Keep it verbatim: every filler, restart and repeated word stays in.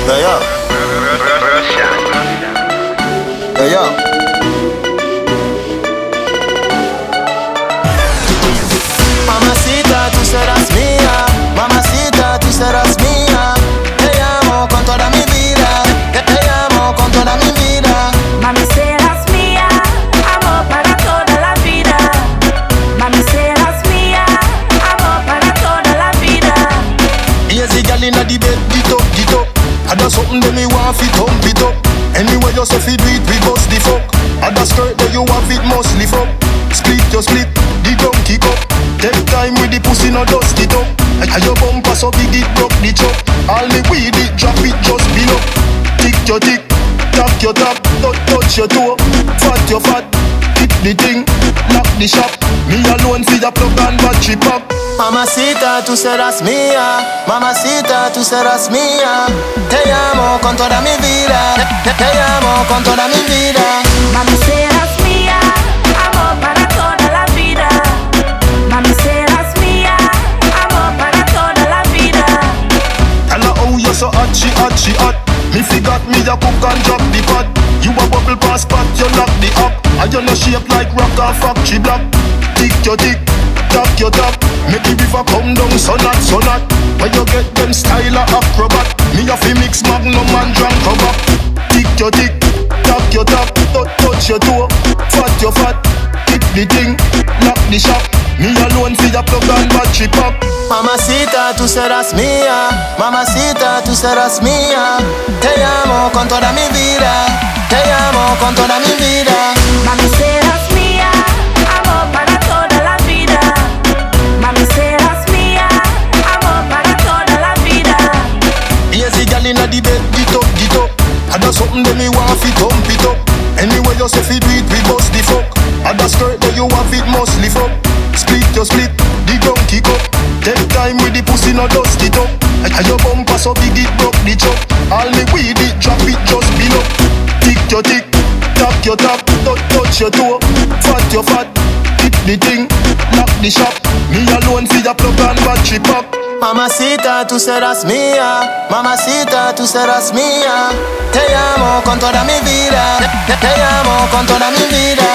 Yo, yo. Yo, yo. Mamacita, tú serás mía. Mamacita, tú serás mía. Te amo con toda mi vida. Te amo con toda mi vida. Mami, serás mía. Amor para toda la vida. Mami, serás mía. Amor para toda la vida. Easy girl inna the bed, get up, get up. I do something that me want fi thump it up. Anyway you say fi do it, we bust the fuck. I da skirt that you have it must lift up. Split your split, the drum kick up. Take time with the pussy, no dust it up. And your bumper so big it broke the chop. All me weed it, drop it just below. Tick your tick, tap your tap, touch touch your toe. Fat your fat, hit the thing, lock the shop. Me alone fi the plug and battery pop. Mamacita, tú serás mía. Mamacita, tú serás mía. Te amo con toda mi vida. Te, te amo con toda mi vida. Mami, serás mía. Amor para toda la vida. Mami, serás mía. Amor para toda la vida. Tell her how you so hot, she hot, she hot. Me forgot me a cook and drop the pot. You a bubble pass pot, you lock the up. And you no shape like rock or factory block. Tick your tick, tap your tap. Make the river come down, so not, so not. When you get them style of acrobat. Me a fi mix magnum and drunk cover. Tick your tick, tap your tap. Touch, touch your toe, fat your fat. Tick the thing, lock the shop. Me alone fi a plug and battery pop. Mamacita, tú serás mía. Mamacita, tú serás mía. Te amo con toda mi vida. Te amo con toda mi vida. Mami, serás mía. Amor para toda la vida. Mami, serás mía. Amor para toda la vida. Easy girl inna the bed, get up, get up. I do something that me want fi thump it up. Anyway you say fi do it, we bust the fuck. I da skirt that you have it must lift up. Split your split, the drum kick up. Take time with the pussy, no dust it up. And your bumper so big it broke the chop. All me weed it, drop it just below. Tick your tick, tap your tap, touch touch your toe. Fat your fat, hit the thing, lock the shop. Me alone fi a plug and battery pop. Mamacita, tú serás mía. Mamacita, tú serás mía. Te amo con toda mi vida. Te, te amo con toda mi vida.